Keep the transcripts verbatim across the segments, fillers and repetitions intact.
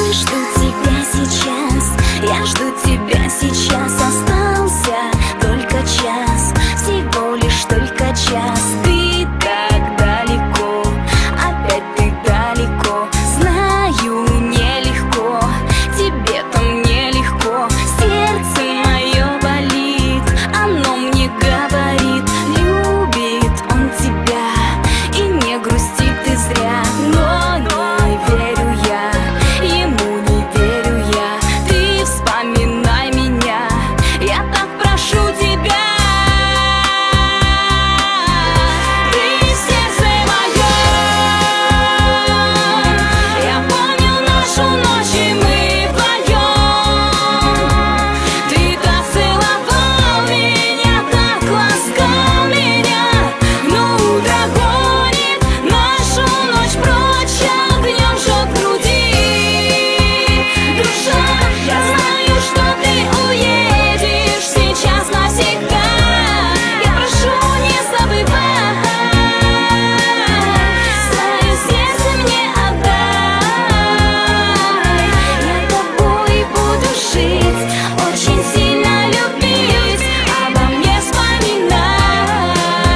жду тебя сейчас, я жду тебя сейчас. Остался только час, всего лишь только час. Ты так далеко, опять ты далеко. Знаю, нелегко, тебе-то мне легко. Сердце мое болит, оно мне говорит: любит он тебя, и не грусти ты зря. Но не верю я, ему не верю я. Ты вспоминай меня, я так прошу тебя. Ты сердце мое, я помню нашу ночь, и мы вдвоем. Ты так целовал меня, так ласкал меня, но утро гонит нашу ночь прочь, огнем жжет груди душа. Я знаю, что ты уедешь сейчас навсегда. Я прошу, не забывай, свое сердце мне отдай. Я тобой буду жить, очень сильно любить, обо мне вспоминай.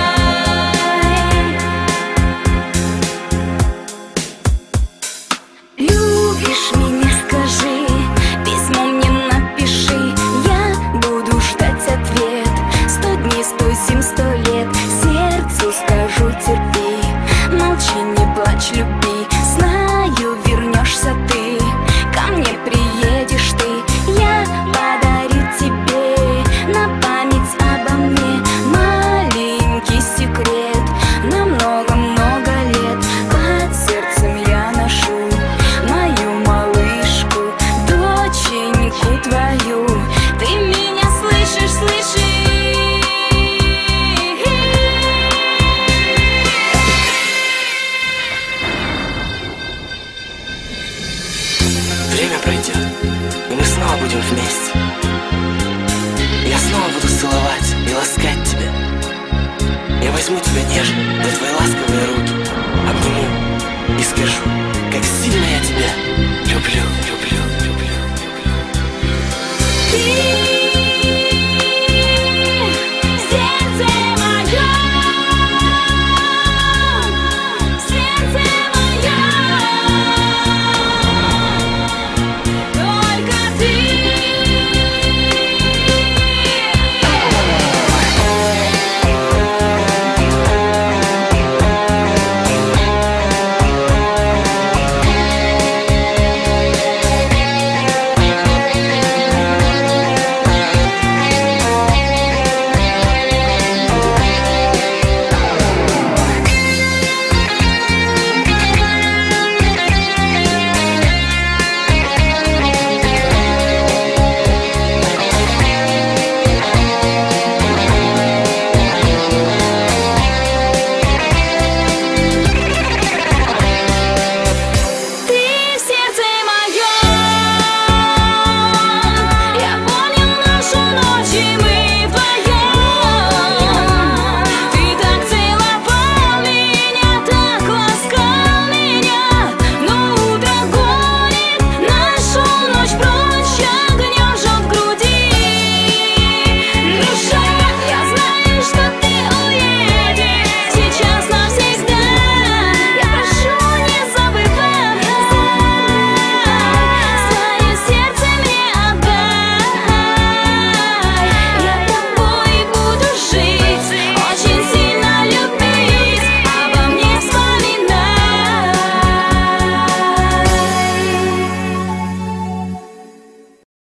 Любишь меня, скажи, письмо мне напиши. Я буду ждать ответ. Сто дней, сто зим, сто лет. Сердцу скажу: терпи, молчи, не плачь, люби. Знаю, вернешься ты, ко мне приедешь ты. Я подарю тебе на память обо мне маленький секрет. На много-много лет под сердцем я ношу мою малышку, доченьку твою. Ты меня слышишь, слышишь? Время пройдет, и мы снова будем вместе. Я снова буду целовать и ласкать тебя. Я возьму тебя нежно на твои ласковые руки, обниму и скажу, как сильно